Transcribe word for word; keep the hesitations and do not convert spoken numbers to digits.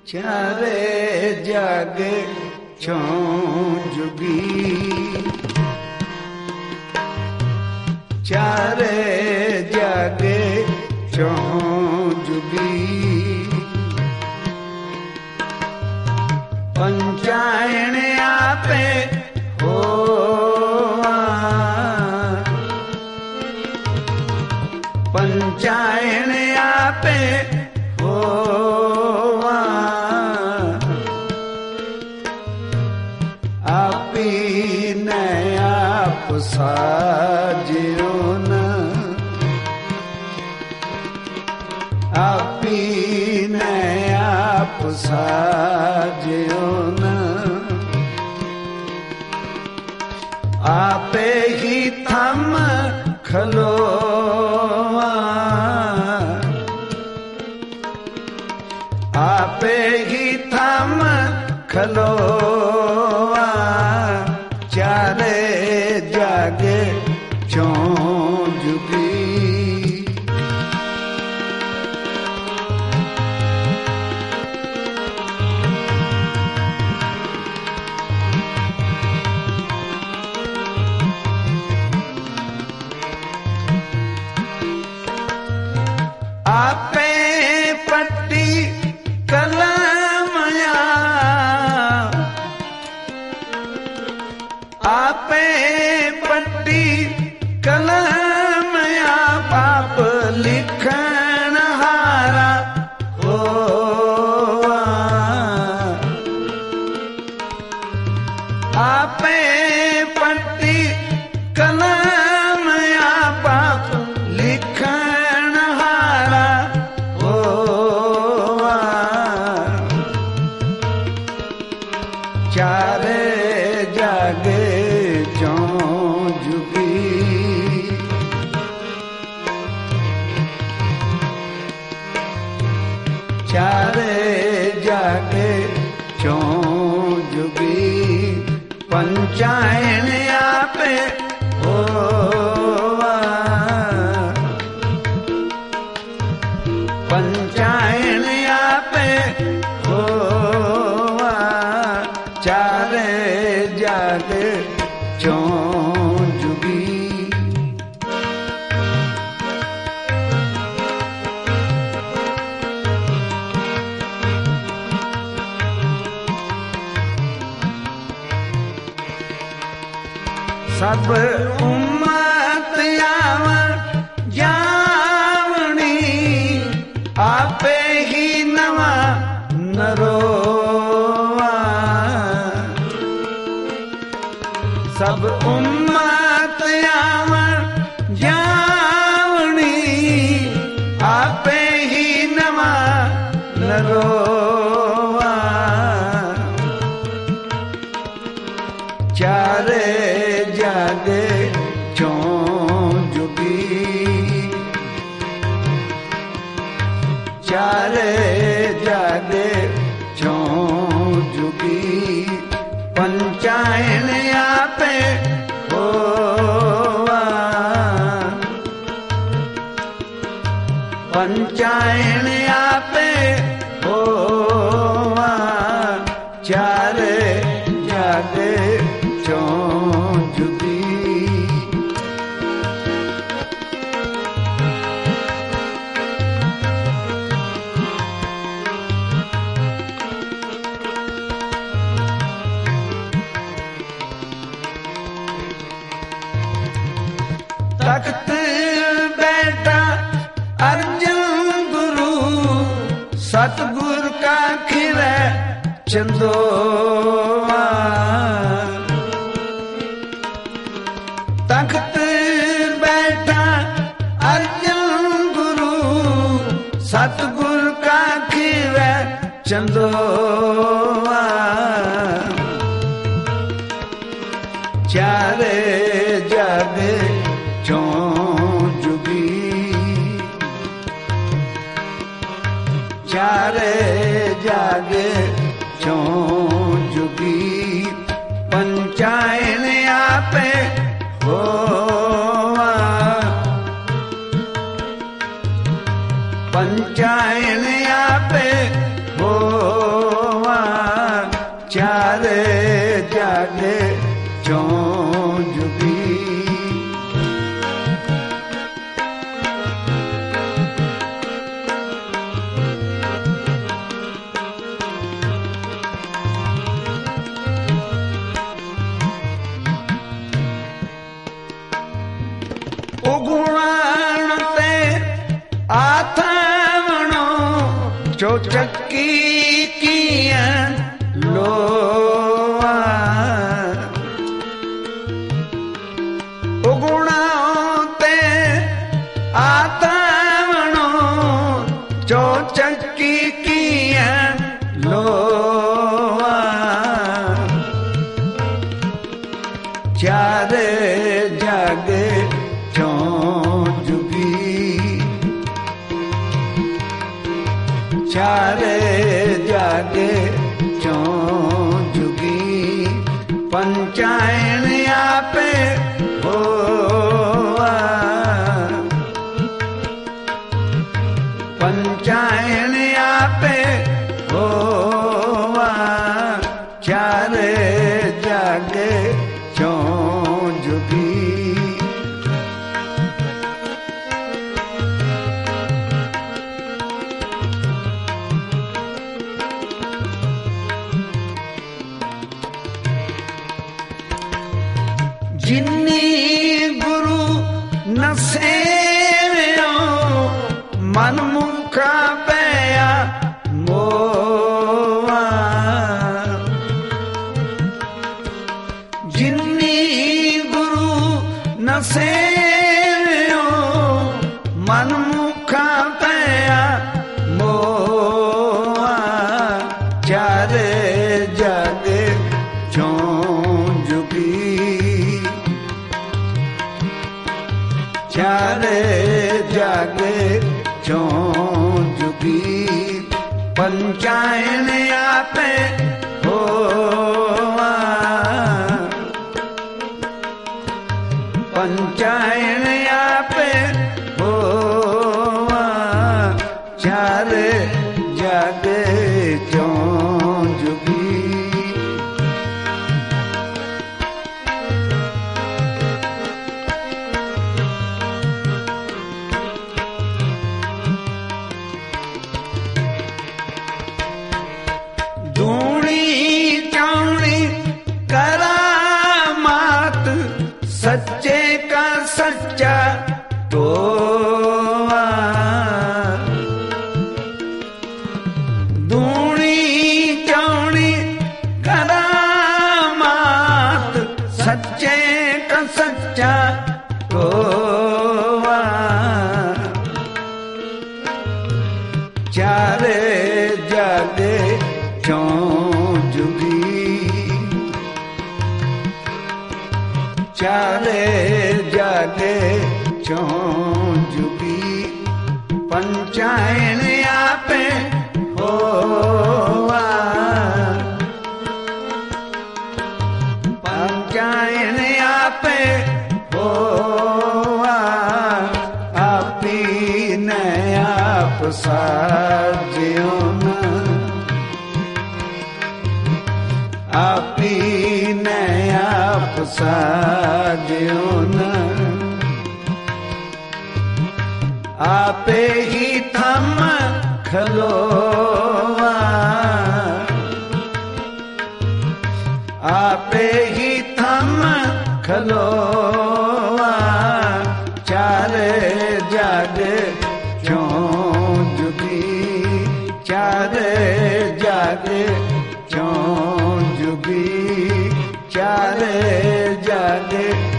चारे जग चौं जुगी, चारे जग चौं जुगी। पंचायन आपे होवा, पंचायन आपे होवा। आपी ने आप साजियो न, आपी ने आप साजियो न। आपे ही थम खलोवा, आपे ही थम खलोवा। चारे जग चौं जुगी, आपे पट्टी कलमया, आपे पट्टी कलमया। पाप लिखन हारा होवा, आपे पट्टी कलमया। पाप लिखन हारा होवा। चारे जग चौं जुगी, चारे जग चौं जुगी। पंचायन आपे होवा, पंचायन आपे होवा। चारे जग चौं जुगी, सब उम्मत आवन जावनी। आपे ही नवा नरोवा, सब उम्मत आवन जावनी। आपे ही नवा नरोवा। चारे जग चौं जुगी, चारे जग चौं जुगी। पंचायन आपे होवा, पंचायन आपे होवा। चारे जग चौं जुगी, तख्त बैठा अर्जन गुरु। सतगुर का खिरै चंदोवा, तख्त बैठा अर्जन गुरु। सतगुर का खिरै चंदोवा। चारे जग चौं जुगी, चारे जग चौं जुगी। पंचायन आपे होवा, पंचायन आपे हो जागे चौं जुगी। उगुण ते आथमणो चौचक्की कीअं लोआ। उगुण ते आथमणो चौचक्की कीअं लोआ। चार जागे चौं जुगी। चार जागे चौं जुगी। पंचायन आपे होआ। पंचायन आपे होआ। चार जागे चौं जुगी। जिन्नी गुरु न सेवियो मन मुखा पया मोआ। जिन्नी गुरु न सेवियो मन मुखा पया मोआ। चार जागे चौं जुगी। चार जागे चौं जुगी। पंचायन आपे होआ। पंचायन आपे होआ। चार जागे चौं जुगी। सच्चे का सच्चा टोआ। दूनी चौड़ी करामात सच्चे का सच्चा टोआ। चार जागे चौं जुगी। चार जागे चौं जुगी। पंचायन आपे होआ। पंचायन आपे होआ। आपी ने आप साजियो न। आपी ने आप साजियो न। आपे ही थम खलोआ। आपे ही थम खलोआ। चार जागे चौं जुगी। चार जागे चौं जुगी। चार जागे